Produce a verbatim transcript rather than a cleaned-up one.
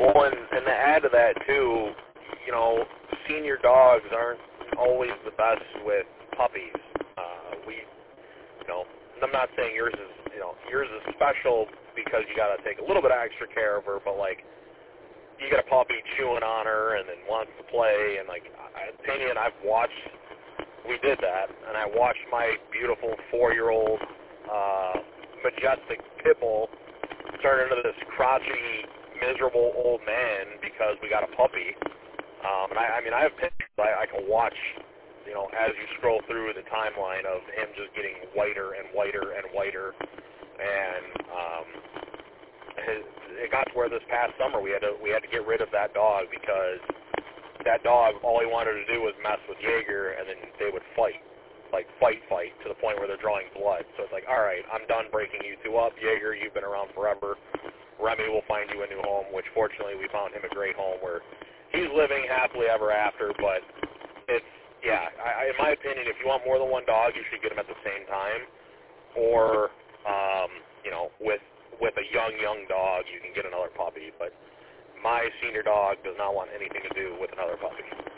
Well, and, and to add to that, too, you know, senior dogs aren't always the best with puppies. Uh, we, you know, I'm not saying yours is, you know, yours is special because you got to take a little bit of extra care of her, but, like, you get a puppy chewing on her and then wants to play, and, like, I, Penny and I've watched, we did that, and I watched my beautiful four-year-old uh, majestic pit bull turn into this crotchety, miserable old man because we got a puppy. Um, and I, I mean, I have pictures I, I can watch, you know, as you scroll through the timeline of him just getting whiter and whiter and whiter. And um, his, it got to where this past summer we had to we had to get rid of that dog because that dog, all he wanted to do was mess with Jaeger, and then they would fight, like fight, fight, to the point where they're drawing blood. So it's like, all right, I'm done breaking you two up. Jaeger, you've been around forever. Remy will find you a new home, which fortunately we found him a great home where he's living happily ever after. But it's, yeah, I, in my opinion, if you want more than one dog, you should get them at the same time. Or, um, you know, with with a young, young dog, you can get another puppy. But my senior dog does not want anything to do with another puppy.